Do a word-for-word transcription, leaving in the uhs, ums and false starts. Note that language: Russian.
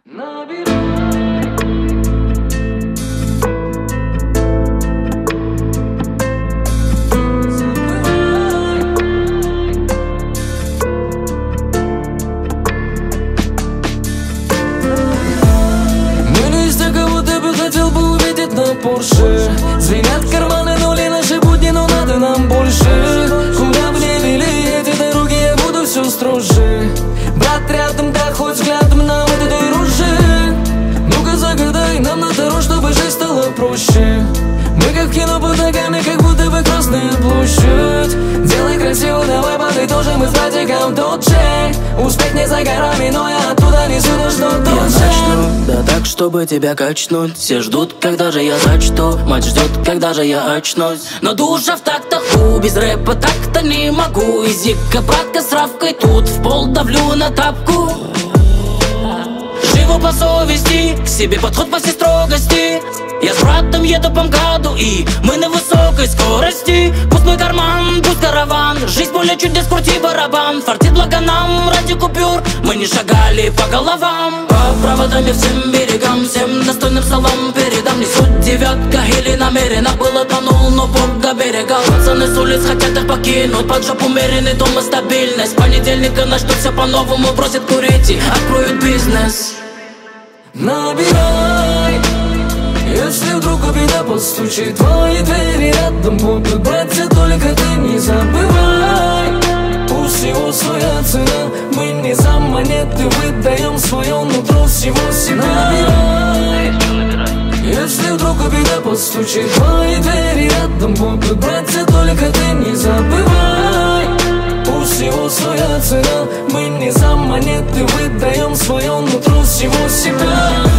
Порше. Звенят карманы, нули наши будни, но надо нам больше. Куда бы ни вели эти дороги, я буду все строже. Брат рядом, да хоть взглядом нам это дороже. Ну-ка загадай нам на таро, чтобы жизнь стала проще. Мы как в кино под ногами, как будто бы Красная площадь. Делай красиво, давай подытожим, мы с братиком тот же. Успех не за горами, но я оттуда несу то, что тот же. Да так, чтобы тебя качнуть. Все ждут, когда же я зачту. Мать ждет, когда же я очнусь. Но душа в так-то ху, без рэпа так-то не могу. И зика, братка с Равкой тут в пол давлю на тапку. Живу по совести, к себе подход по всей строгости. Я с братом еду по МКАДу, и мы на высокой скорости. Пусть мой карман, пусть караван, жизнь более чудес, крути барабан. Фартит благо нам ради купюр, мы не шагали по головам. По проводам я всем берегам, всем достойным словам передам. Не суть девятка или намеренно было тонул, но Бог оберегал. Пацаны с улиц хотят их покинуть, под жопу умеренный дом и стабильность. С понедельника начнут все по-новому, бросят курить и откроют бизнес. Набирай, если вдруг беда постучит, твои двери рядом будут братья, только ты не забывай. У всего своя цена, мы не за монеты выдаем свое нутро, всего себя. Набирай, если вдруг беда постучит, твои двери рядом будут братья, только ты не забывай. У всего своя цена, мы не за монеты выдаем свое нутро, всего себя.